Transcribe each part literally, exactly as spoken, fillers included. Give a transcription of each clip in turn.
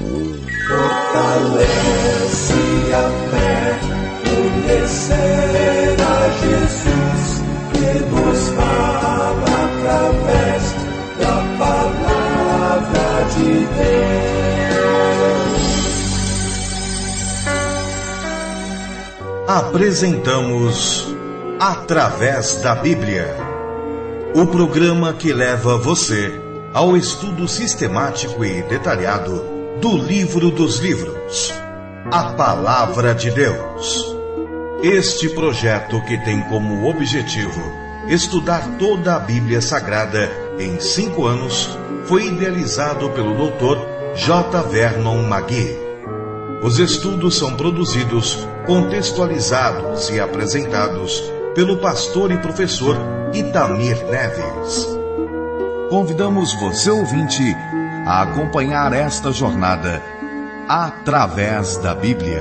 Fortalece a fé, conhecer a Jesus, que nos fala através da palavra de Deus. Apresentamos Através da Bíblia, o programa que leva você ao estudo sistemático e detalhado do livro dos livros, a Palavra de Deus. Este projeto, que tem como objetivo estudar toda a Bíblia Sagrada em cinco anos, foi idealizado pelo doutor J. Vernon Magui. Os estudos são produzidos, contextualizados e apresentados pelo pastor e professor Itamir Neves. Convidamos você, ouvinte, a acompanhar esta jornada através da Bíblia.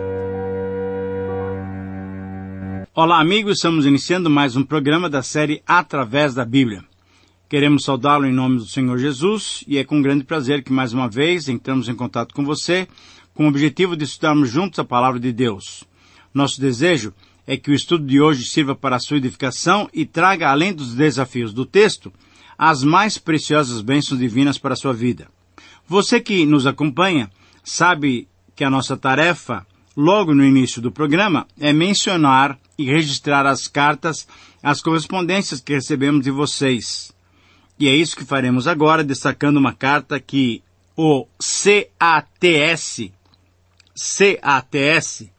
Olá, amigos, estamos iniciando mais um programa da série Através da Bíblia. Queremos saudá-lo em nome do Senhor Jesus e é com grande prazer que mais uma vez entramos em contato com você com o objetivo de estudarmos juntos a Palavra de Deus. Nosso desejo é que o estudo de hoje sirva para a sua edificação e traga, além dos desafios do texto, as mais preciosas bênçãos divinas para a sua vida. Você que nos acompanha sabe que a nossa tarefa, logo no início do programa, é mencionar e registrar as cartas, as correspondências que recebemos de vocês. E é isso que faremos agora, destacando uma carta que o C A T S, C A T S,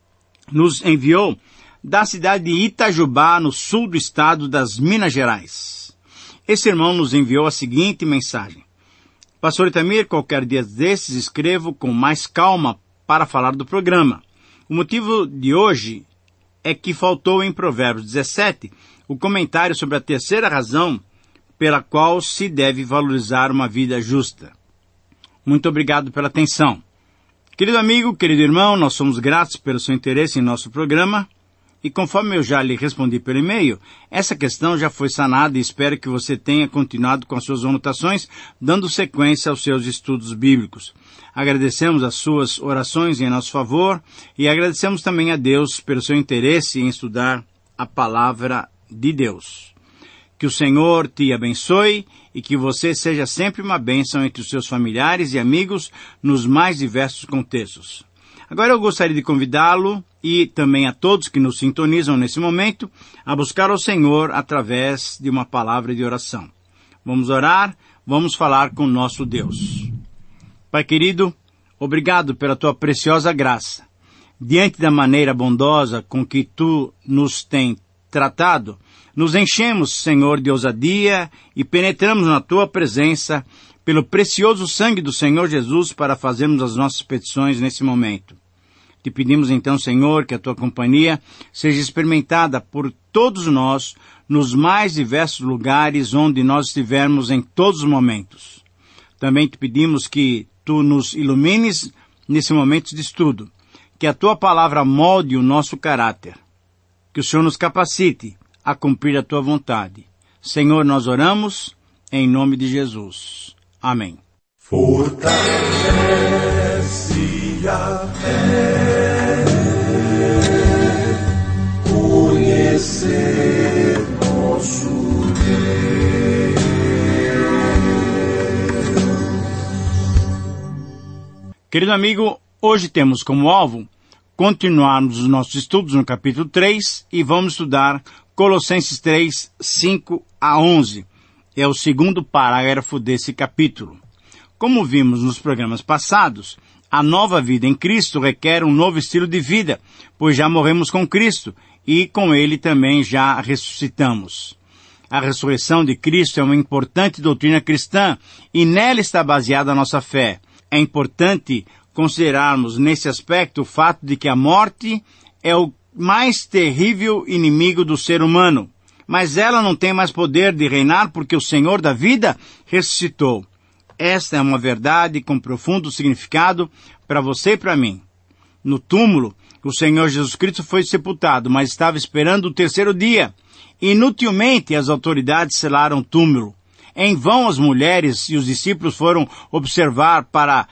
nos enviou da cidade de Itajubá, no sul do estado das Minas Gerais. Esse irmão nos enviou a seguinte mensagem: Pastor Itamir, qualquer dia desses escrevo com mais calma para falar do programa. O motivo de hoje é que faltou em Provérbios dezessete o comentário sobre a terceira razão pela qual se deve valorizar uma vida justa. Muito obrigado pela atenção. Querido amigo, querido irmão, nós somos gratos pelo seu interesse em nosso programa. E conforme eu já lhe respondi pelo e-mail, essa questão já foi sanada e espero que você tenha continuado com as suas anotações, dando sequência aos seus estudos bíblicos. Agradecemos as suas orações em nosso favor e agradecemos também a Deus pelo seu interesse em estudar a Palavra de Deus. Que o Senhor te abençoe e que você seja sempre uma bênção entre os seus familiares e amigos nos mais diversos contextos. Agora eu gostaria de convidá-lo e também a todos que nos sintonizam nesse momento a buscar ao Senhor através de uma palavra de oração. Vamos orar, vamos falar com o nosso Deus. Pai querido, obrigado pela tua preciosa graça. Diante da maneira bondosa com que tu nos tem tratado, nos enchemos, Senhor, de ousadia e penetramos na tua presença pelo precioso sangue do Senhor Jesus para fazermos as nossas petições nesse momento. Te pedimos então, Senhor, que a tua companhia seja experimentada por todos nós nos mais diversos lugares onde nós estivermos em todos os momentos. Também te pedimos que tu nos ilumines nesse momento de estudo, que a tua palavra molde o nosso caráter, que o Senhor nos capacite a cumprir a tua vontade. Senhor, nós oramos em nome de Jesus. Amém. Fortalece a fé, conhecer nosso Deus. Querido amigo, hoje temos como alvo continuarmos os nossos estudos no capítulo três e vamos estudar Colossenses três, cinco a onze. É o segundo parágrafo desse capítulo. Como vimos nos programas passados, a nova vida em Cristo requer um novo estilo de vida, pois já morremos com Cristo e com Ele também já ressuscitamos. A ressurreição de Cristo é uma importante doutrina cristã e nela está baseada a nossa fé. É importante considerarmos nesse aspecto o fato de que a morte é o mais terrível inimigo do ser humano, mas ela não tem mais poder de reinar porque o Senhor da vida ressuscitou. Esta é uma verdade com profundo significado para você e para mim. No túmulo, o Senhor Jesus Cristo foi sepultado, mas estava esperando o terceiro dia. Inutilmente as autoridades selaram o túmulo. Em vão as mulheres e os discípulos foram observar para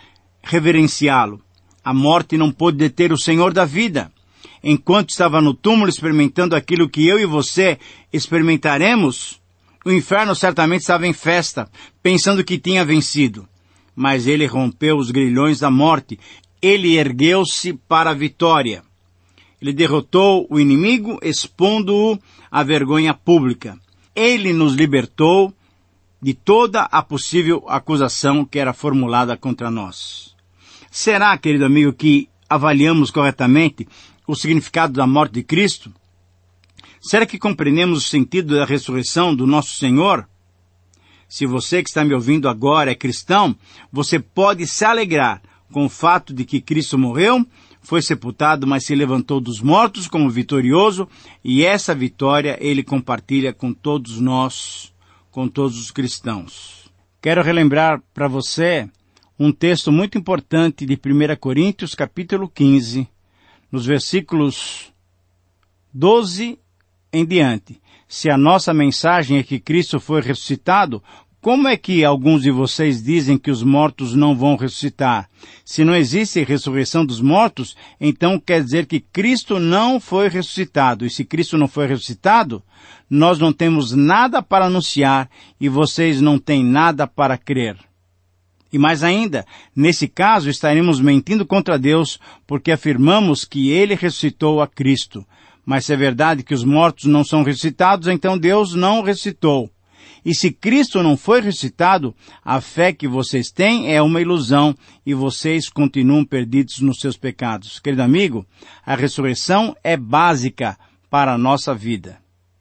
reverenciá-lo. A morte não pôde deter o Senhor da vida. Enquanto estava no túmulo experimentando aquilo que eu e você experimentaremos, o inferno certamente estava em festa, pensando que tinha vencido. Mas ele rompeu os grilhões da morte. Ele ergueu-se para a vitória. Ele derrotou o inimigo, expondo-o à vergonha pública. Ele nos libertou de toda a possível acusação que era formulada contra nós. Será, querido amigo, que avaliamos corretamente o significado da morte de Cristo? Será que compreendemos o sentido da ressurreição do nosso Senhor? Se você que está me ouvindo agora é cristão, você pode se alegrar com o fato de que Cristo morreu, foi sepultado, mas se levantou dos mortos como vitorioso, e essa vitória ele compartilha com todos nós, com todos os cristãos. Quero relembrar para você um texto muito importante de primeira Coríntios, capítulo quinze, nos versículos doze em diante. Se a nossa mensagem é que Cristo foi ressuscitado, como é que alguns de vocês dizem que os mortos não vão ressuscitar? Se não existe ressurreição dos mortos, então quer dizer que Cristo não foi ressuscitado. E se Cristo não foi ressuscitado, nós não temos nada para anunciar e vocês não têm nada para crer. E mais ainda, nesse caso estaremos mentindo contra Deus, porque afirmamos que Ele ressuscitou a Cristo. Mas se é verdade que os mortos não são ressuscitados, então Deus não ressuscitou. E se Cristo não foi ressuscitado, a fé que vocês têm é uma ilusão e vocês continuam perdidos nos seus pecados. Querido amigo, a ressurreição é básica para a nossa vida.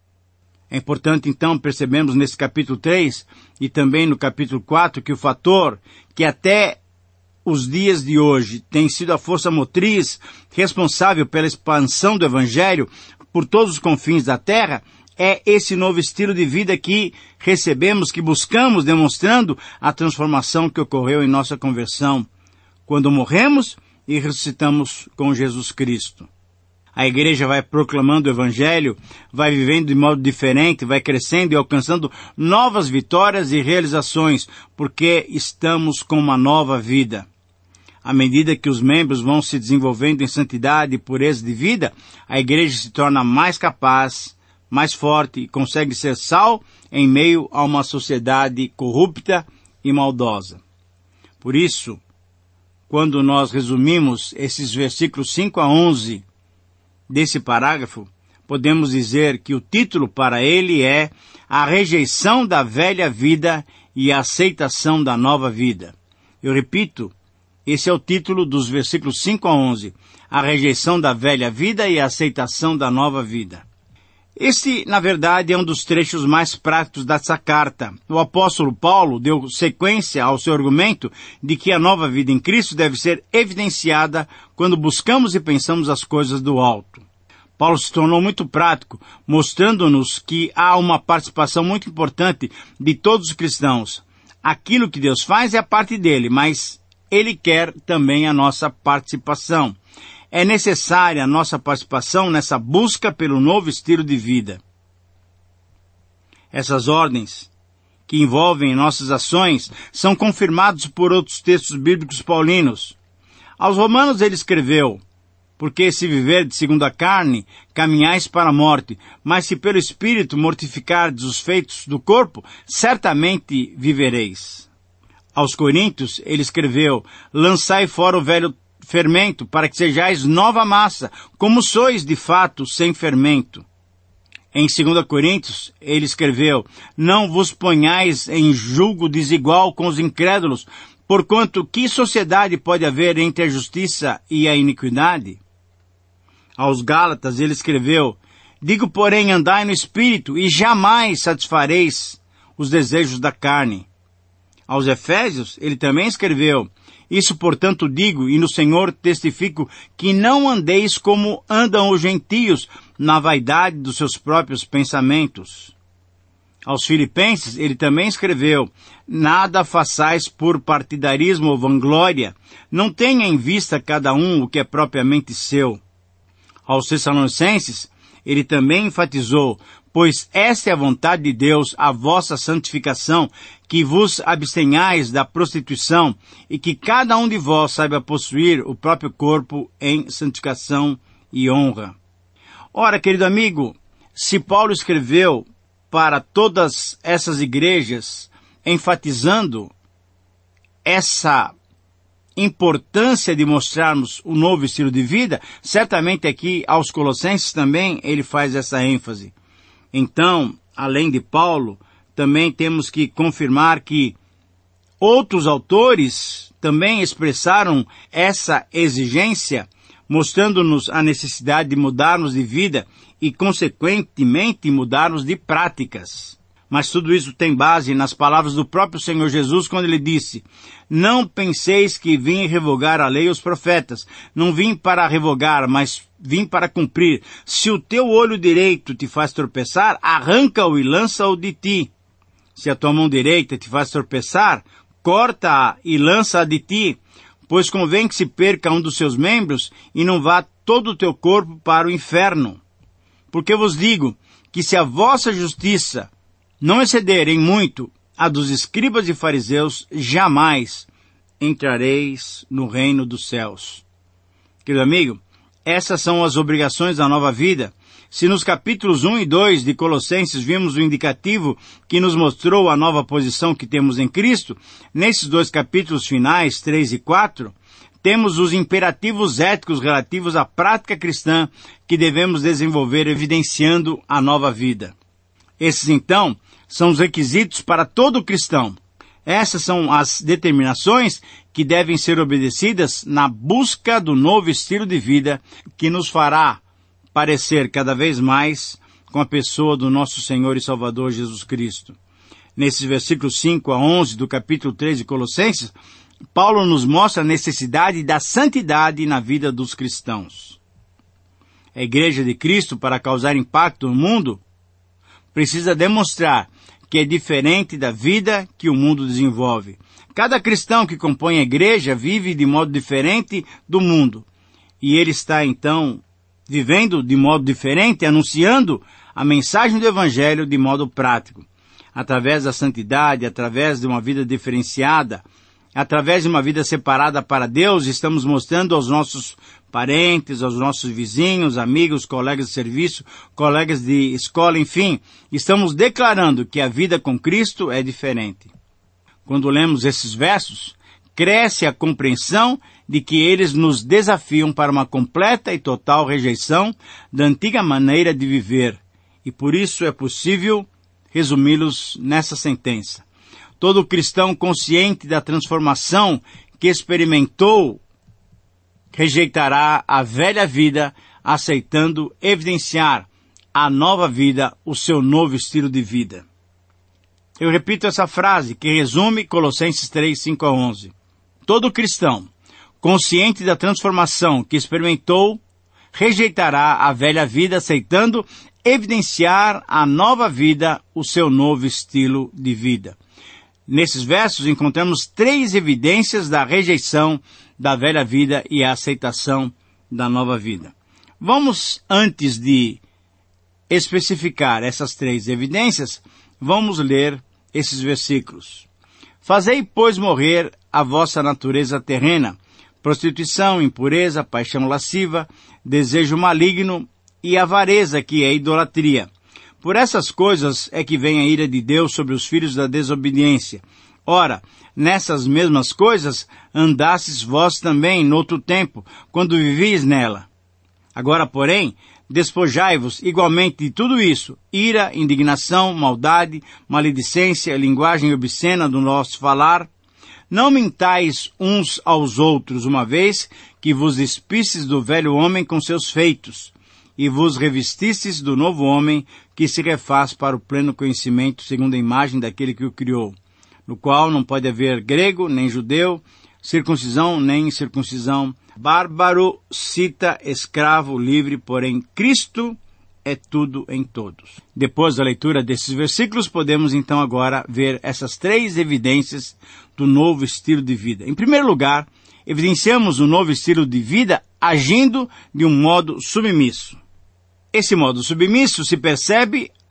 É importante, então, percebemos nesse capítulo três e também no capítulo quatro que o fator que até os dias de hoje tem sido a força motriz responsável pela expansão do Evangelho por todos os confins da terra é esse novo estilo de vida que recebemos, que buscamos, demonstrando a transformação que ocorreu em nossa conversão, quando morremos e ressuscitamos com Jesus Cristo. A igreja vai proclamando o Evangelho, vai vivendo de modo diferente, vai crescendo e alcançando novas vitórias e realizações, porque estamos com uma nova vida. À medida que os membros vão se desenvolvendo em santidade e pureza de vida, a igreja se torna mais capaz, mais forte e consegue ser sal em meio a uma sociedade corrupta e maldosa. Por isso, quando nós resumimos esses versículos cinco a onze desse parágrafo, podemos dizer que o título para ele é A Rejeição da Velha Vida e a Aceitação da Nova Vida. Eu repito, esse é o título dos versículos cinco a onze, A Rejeição da Velha Vida e a Aceitação da Nova Vida. Esse, na verdade, é um dos trechos mais práticos dessa carta. O apóstolo Paulo deu sequência ao seu argumento de que a nova vida em Cristo deve ser evidenciada quando buscamos e pensamos as coisas do alto. Paulo se tornou muito prático, mostrando-nos que há uma participação muito importante de todos os cristãos. Aquilo que Deus faz é a parte dele, mas Ele quer também a nossa participação. É necessária a nossa participação nessa busca pelo novo estilo de vida. Essas ordens, que envolvem nossas ações, são confirmados por outros textos bíblicos paulinos. Aos Romanos ele escreveu, porque se viverdes segundo a carne, caminhais para a morte, mas se pelo Espírito mortificardes os feitos do corpo, certamente vivereis. Aos Coríntios ele escreveu, lançai fora o velho fermento, para que sejais nova massa, como sois de fato sem fermento. Em dois Coríntios, ele escreveu, não vos ponhais em julgo desigual com os incrédulos, porquanto que sociedade pode haver entre a justiça e a iniquidade? Aos Gálatas, ele escreveu, digo, porém, andai no Espírito, e jamais satisfareis os desejos da carne. Aos Efésios, ele também escreveu, isso, portanto, digo, e no Senhor testifico, que não andeis como andam os gentios, na vaidade dos seus próprios pensamentos. Aos Filipenses, ele também escreveu, nada façais por partidarismo ou vanglória, não tenha em vista cada um o que é propriamente seu. Aos Tessalonicenses, ele também enfatizou, Pois esta é a vontade de Deus, a vossa santificação, que vos abstenhais da prostituição, e que cada um de vós saiba possuir o próprio corpo em santificação e honra. Ora, querido amigo, se Paulo escreveu para todas essas igrejas, enfatizando essa importância de mostrarmos o novo estilo de vida, certamente aqui aos Colossenses também ele faz essa ênfase. Então, além de Paulo, também temos que confirmar que outros autores também expressaram essa exigência, mostrando-nos a necessidade de mudarmos de vida e, consequentemente, mudarmos de práticas. Mas tudo isso tem base nas palavras do próprio Senhor Jesus, quando ele disse: não penseis que vim revogar a lei e os profetas. Não vim para revogar, mas vim para cumprir. Se o teu olho direito te faz tropeçar, arranca-o e lança-o de ti. Se a tua mão direita te faz tropeçar, corta-a e lança-a de ti. Pois convém que se perca um dos seus membros e não vá todo o teu corpo para o inferno. Porque vos digo que se a vossa justiça não exceder em muito a dos escribas e fariseus, jamais entrareis no reino dos céus. Querido amigo, essas são as obrigações da nova vida. Se nos capítulos um e dois de Colossenses vimos o indicativo que nos mostrou a nova posição que temos em Cristo, nesses dois capítulos finais, três e quatro, temos os imperativos éticos relativos à prática cristã que devemos desenvolver, evidenciando a nova vida. Esses, então, são os requisitos para todo cristão. Essas são as determinações que devem ser obedecidas na busca do novo estilo de vida que nos fará parecer cada vez mais com a pessoa do nosso Senhor e Salvador Jesus Cristo. Nesses versículos cinco a onze do capítulo três de Colossenses, Paulo nos mostra a necessidade da santidade na vida dos cristãos. A Igreja de Cristo, para causar impacto no mundo, precisa demonstrar que é diferente da vida que o mundo desenvolve. Cada cristão que compõe a igreja vive de modo diferente do mundo. E ele está, então, vivendo de modo diferente, anunciando a mensagem do Evangelho de modo prático. Através da santidade, através de uma vida diferenciada, através de uma vida separada para Deus, estamos mostrando aos nossos parentes, aos nossos vizinhos, amigos, colegas de serviço, colegas de escola, enfim, estamos declarando que a vida com Cristo é diferente. Quando lemos esses versos, cresce a compreensão de que eles nos desafiam para uma completa e total rejeição da antiga maneira de viver, e por isso é possível resumi-los nessa sentença. Todo cristão consciente da transformação que experimentou rejeitará a velha vida, aceitando evidenciar a nova vida, o seu novo estilo de vida. Eu repito essa frase que resume Colossenses três, cinco a onze. Todo cristão, consciente da transformação que experimentou, rejeitará a velha vida, aceitando evidenciar a nova vida, o seu novo estilo de vida. Nesses versos encontramos três evidências da rejeição da velha vida e a aceitação da nova vida. Vamos, antes de especificar essas três evidências, vamos ler esses versículos. Fazei, pois, morrer a vossa natureza terrena, prostituição, impureza, paixão lasciva, desejo maligno e avareza, que é idolatria. Por essas coisas é que vem a ira de Deus sobre os filhos da desobediência. Ora, nessas mesmas coisas andastes vós também noutro tempo, quando vivis nela. Agora, porém, despojai-vos igualmente de tudo isso: ira, indignação, maldade, maledicência, linguagem obscena do nosso falar. Não mintais uns aos outros, uma vez que vos despistes do velho homem com seus feitos, e vos revestistes do novo homem, que se refaz para o pleno conhecimento segundo a imagem daquele que o criou, no qual não pode haver grego nem judeu, circuncisão nem incircuncisão, bárbaro, cita, escravo, livre, porém Cristo é tudo em todos. Depois da leitura desses versículos, podemos então agora ver essas três evidências do novo estilo de vida. Em primeiro lugar, evidenciamos o novo estilo de vida agindo de um modo submisso. Esse modo submisso se percebe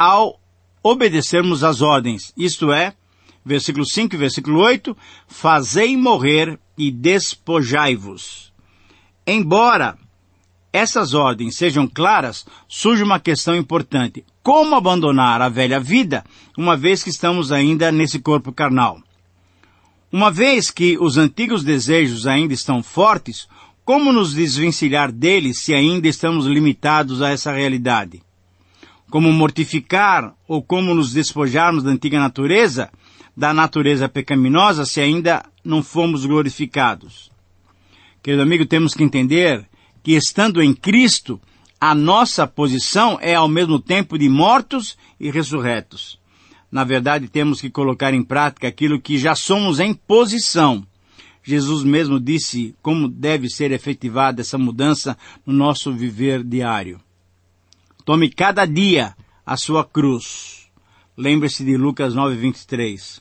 ao obedecermos às ordens, isto é, versículo cinco e versículo oito, fazei morrer e despojai-vos. Embora essas ordens sejam claras, surge uma questão importante. Como abandonar a velha vida, uma vez que estamos ainda nesse corpo carnal? Uma vez que os antigos desejos ainda estão fortes, como nos desvencilhar deles se ainda estamos limitados a essa realidade? Como mortificar ou como nos despojarmos da antiga natureza, da natureza pecaminosa, se ainda não fomos glorificados? Querido amigo, temos que entender que estando em Cristo, a nossa posição é ao mesmo tempo de mortos e ressurretos. Na verdade, temos que colocar em prática aquilo que já somos em posição. Jesus mesmo disse como deve ser efetivada essa mudança no nosso viver diário. Tome cada dia a sua cruz. Lembre-se de Lucas nove, vinte e três.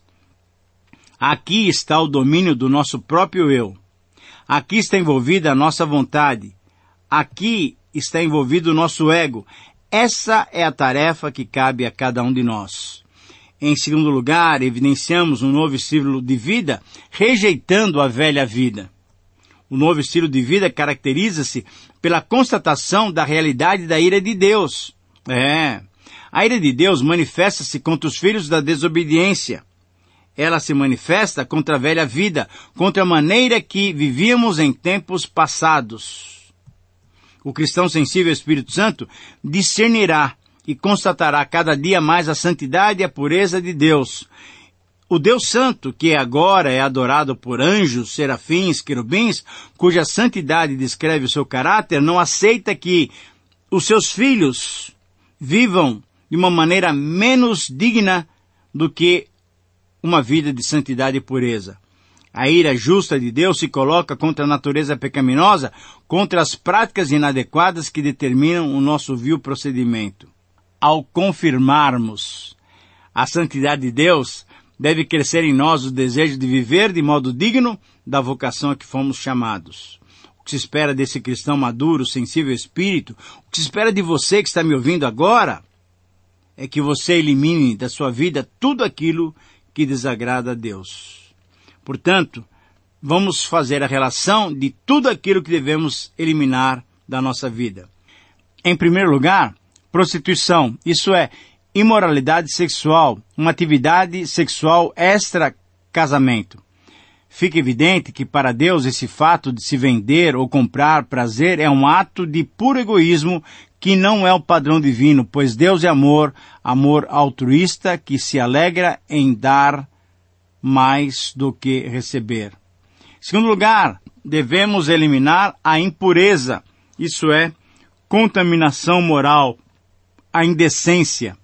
Aqui está o domínio do nosso próprio eu. Aqui está envolvida a nossa vontade. Aqui está envolvido o nosso ego. Essa é a tarefa que cabe a cada um de nós. Em segundo lugar, evidenciamos um novo estilo de vida, rejeitando a velha vida. O novo estilo de vida caracteriza-se pela constatação da realidade da ira de Deus. É, a ira de Deus manifesta-se contra os filhos da desobediência. Ela se manifesta contra a velha vida, contra a maneira que vivíamos em tempos passados. O cristão sensível ao Espírito Santo discernirá e constatará cada dia mais a santidade e a pureza de Deus. O Deus Santo, que agora é adorado por anjos, serafins, querubins, cuja santidade descreve o seu caráter, não aceita que os seus filhos vivam de uma maneira menos digna do que uma vida de santidade e pureza. A ira justa de Deus se coloca contra a natureza pecaminosa, contra as práticas inadequadas que determinam o nosso vil procedimento. Ao confirmarmos a santidade de Deus, deve crescer em nós o desejo de viver de modo digno da vocação a que fomos chamados. O que se espera desse cristão maduro, sensível ao Espírito, o que se espera de você que está me ouvindo agora, é que você elimine da sua vida tudo aquilo que desagrada a Deus. Portanto, vamos fazer a relação de tudo aquilo que devemos eliminar da nossa vida. Em primeiro lugar, prostituição, isso é, imoralidade sexual, uma atividade sexual extra-casamento. Fica evidente que para Deus esse fato de se vender ou comprar prazer é um ato de puro egoísmo que não é o padrão divino, pois Deus é amor, amor altruísta que se alegra em dar mais do que receber. Em segundo lugar, devemos eliminar a impureza, isso é, contaminação moral, a indecência,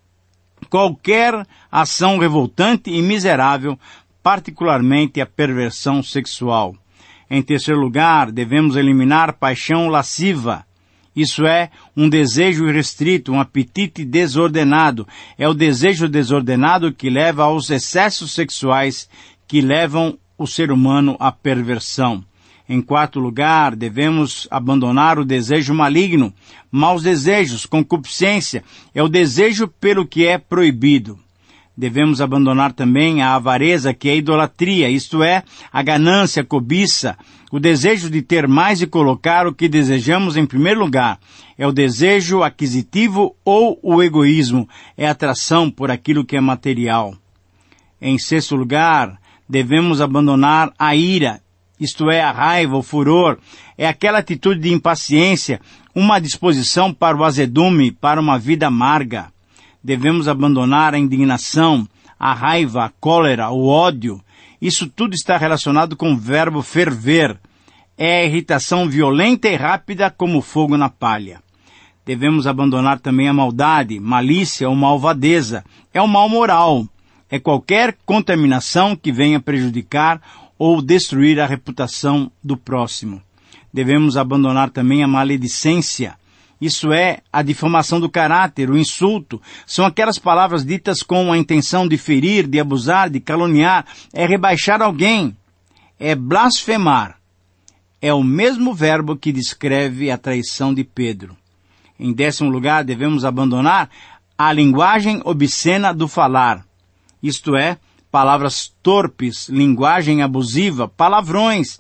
qualquer ação revoltante e miserável, particularmente a perversão sexual. Em terceiro lugar, devemos eliminar paixão lasciva, isso é, um desejo irrestrito, um apetite desordenado. É o desejo desordenado que leva aos excessos sexuais que levam o ser humano à perversão. Em quarto lugar, devemos abandonar o desejo maligno, maus desejos, concupiscência, é o desejo pelo que é proibido. Devemos abandonar também a avareza, que é a idolatria, isto é, a ganância, a cobiça, o desejo de ter mais e colocar o que desejamos em primeiro lugar. É o desejo aquisitivo ou o egoísmo, é a atração por aquilo que é material. Em sexto lugar, devemos abandonar a ira, isto é, a raiva, o furor, é aquela atitude de impaciência, uma disposição para o azedume, para uma vida amarga. Devemos abandonar a indignação, a raiva, a cólera, o ódio. Isso tudo está relacionado com o verbo ferver. É a irritação violenta e rápida como fogo na palha. Devemos abandonar também a maldade, malícia ou malvadeza. É o mal moral. É qualquer contaminação que venha prejudicar ou destruir a reputação do próximo. Devemos abandonar também a maledicência. Isso é, a difamação do caráter, o insulto. São aquelas palavras ditas com a intenção de ferir, de abusar, de caluniar. É rebaixar alguém. É blasfemar. É o mesmo verbo que descreve a traição de Pedro. Em décimo lugar, devemos abandonar a linguagem obscena do falar, isto é, palavras torpes, linguagem abusiva, palavrões.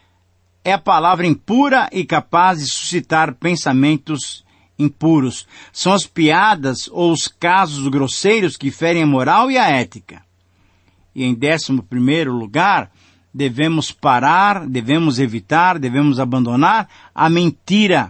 É a palavra impura e capaz de suscitar pensamentos impuros. São as piadas ou os casos grosseiros que ferem a moral e a ética. E em décimo primeiro lugar, devemos parar, devemos evitar, devemos abandonar a mentira.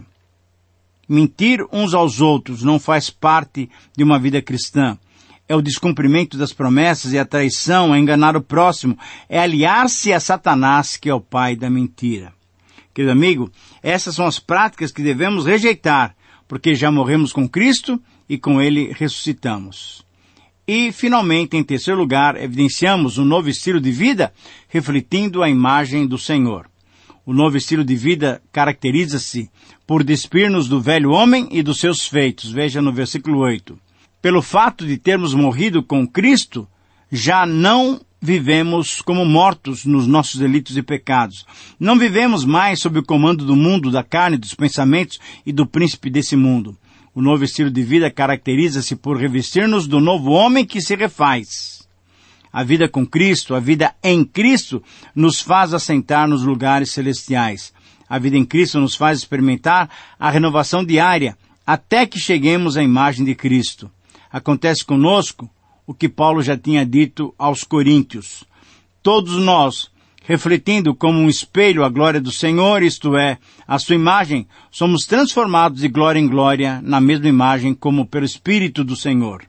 Mentir uns aos outros não faz parte de uma vida cristã. É o descumprimento das promessas, é a traição, é enganar o próximo, é aliar-se a Satanás, que é o pai da mentira. Querido amigo, essas são as práticas que devemos rejeitar, porque já morremos com Cristo e com Ele ressuscitamos. E, finalmente, em terceiro lugar, evidenciamos um novo estilo de vida, refletindo a imagem do Senhor. O novo estilo de vida caracteriza-se por despir-nos do velho homem e dos seus feitos. Veja no versículo oito. Pelo fato de termos morrido com Cristo, já não vivemos como mortos nos nossos delitos e pecados. Não vivemos mais sob o comando do mundo, da carne, dos pensamentos e do príncipe desse mundo. O novo estilo de vida caracteriza-se por revestir-nos do novo homem que se refaz. A vida com Cristo, a vida em Cristo, nos faz assentar nos lugares celestiais. A vida em Cristo nos faz experimentar a renovação diária, até que cheguemos à imagem de Cristo. Acontece conosco o que Paulo já tinha dito aos Coríntios. Todos nós, refletindo como um espelho a glória do Senhor, isto é, a sua imagem, somos transformados de glória em glória na mesma imagem como pelo Espírito do Senhor.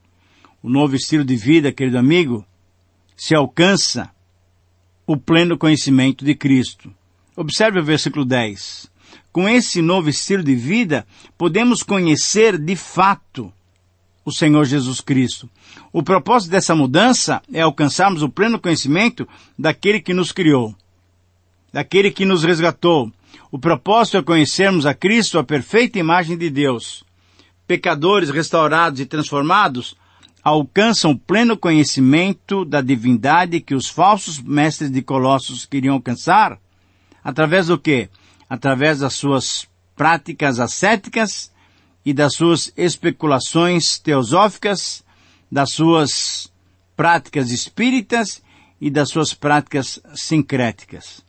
O novo estilo de vida, querido amigo, se alcança o pleno conhecimento de Cristo. Observe o versículo dez. Com esse novo estilo de vida, podemos conhecer de fato o Senhor Jesus Cristo. O propósito dessa mudança é alcançarmos o pleno conhecimento daquele que nos criou, daquele que nos resgatou. O propósito é conhecermos a Cristo, a perfeita imagem de Deus. Pecadores restaurados e transformados alcançam o pleno conhecimento da divindade que os falsos mestres de Colossos queriam alcançar. Através do quê? Através das suas práticas ascéticas e das suas especulações teosóficas, das suas práticas espíritas e das suas práticas sincréticas.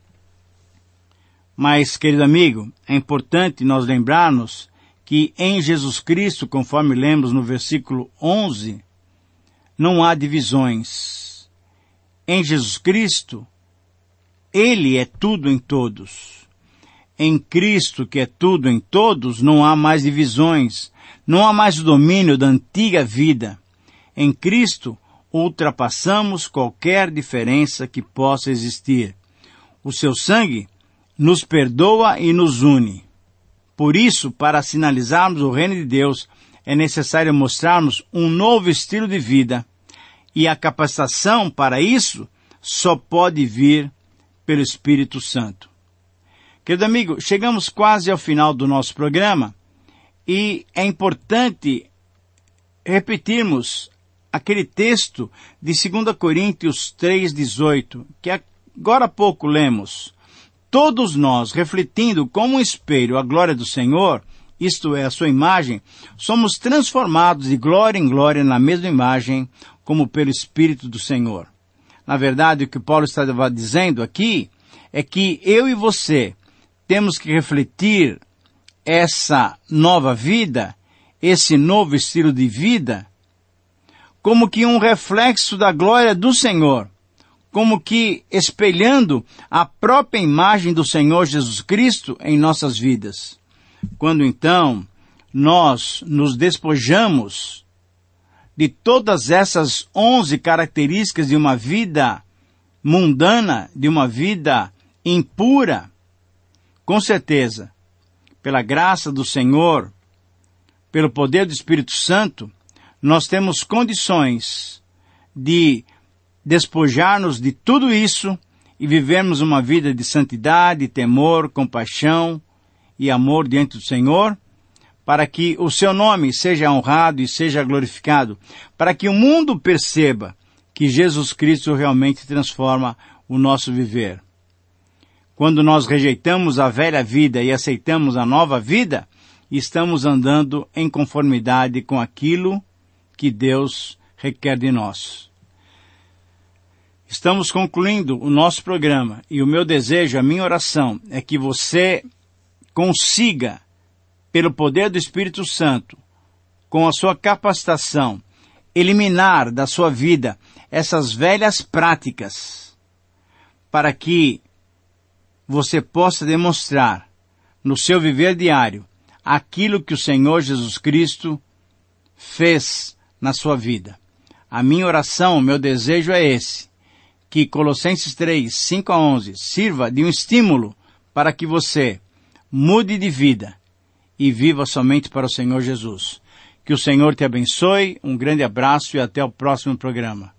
Mas, querido amigo, é importante nós lembrarmos que em Jesus Cristo, conforme lemos no versículo onze, não há divisões. Em Jesus Cristo, Ele é tudo em todos. Em Cristo, que é tudo em todos, não há mais divisões, não há mais o domínio da antiga vida. Em Cristo, ultrapassamos qualquer diferença que possa existir. O seu sangue nos perdoa e nos une. Por isso, para sinalizarmos o reino de Deus, é necessário mostrarmos um novo estilo de vida, e a capacitação para isso só pode vir pelo Espírito Santo. Querido amigo, chegamos quase ao final do nosso programa e é importante repetirmos aquele texto de dois Coríntios três, dezoito, que agora há pouco lemos. Todos nós, refletindo como um espelho a glória do Senhor, isto é, a sua imagem, somos transformados de glória em glória na mesma imagem como pelo Espírito do Senhor. Na verdade, o que Paulo estava dizendo aqui é que eu e você temos que refletir essa nova vida, esse novo estilo de vida, como que um reflexo da glória do Senhor, como que espelhando a própria imagem do Senhor Jesus Cristo em nossas vidas. Quando então nós nos despojamos de todas essas onze características de uma vida mundana, de uma vida impura, com certeza, pela graça do Senhor, pelo poder do Espírito Santo, nós temos condições de despojar-nos de tudo isso e vivermos uma vida de santidade, temor, compaixão e amor diante do Senhor, para que o seu nome seja honrado e seja glorificado, para que o mundo perceba que Jesus Cristo realmente transforma o nosso viver. Quando nós rejeitamos a velha vida e aceitamos a nova vida, e estamos andando em conformidade com aquilo que Deus requer de nós. Estamos concluindo o nosso programa e o meu desejo, a minha oração é que você consiga, pelo poder do Espírito Santo, com a sua capacitação, eliminar da sua vida essas velhas práticas, para que você possa demonstrar no seu viver diário aquilo que o Senhor Jesus Cristo fez na sua vida. A minha oração, o meu desejo é esse, que Colossenses três, cinco a onze sirva de um estímulo para que você mude de vida e viva somente para o Senhor Jesus. Que o Senhor te abençoe, um grande abraço e até o próximo programa.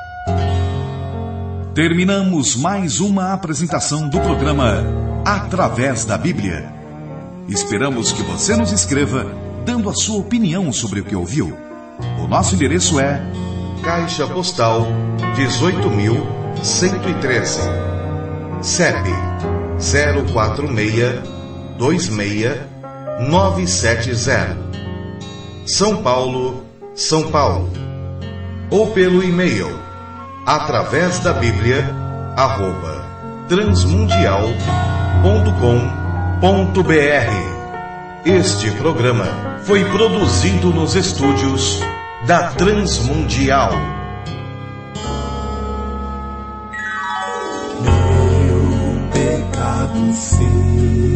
Terminamos mais uma apresentação do programa Através da Bíblia. Esperamos que você nos escreva, dando a sua opinião sobre o que ouviu. O nosso endereço é Caixa Postal dezoito mil cento e treze, C E P zero quatro seis dois seis nove sete zero, São Paulo, São Paulo. Ou pelo e-mail através da Bíblia arroba transmundial ponto com ponto br. Este programa foi produzido nos estúdios da Transmundial. Meu pecado fez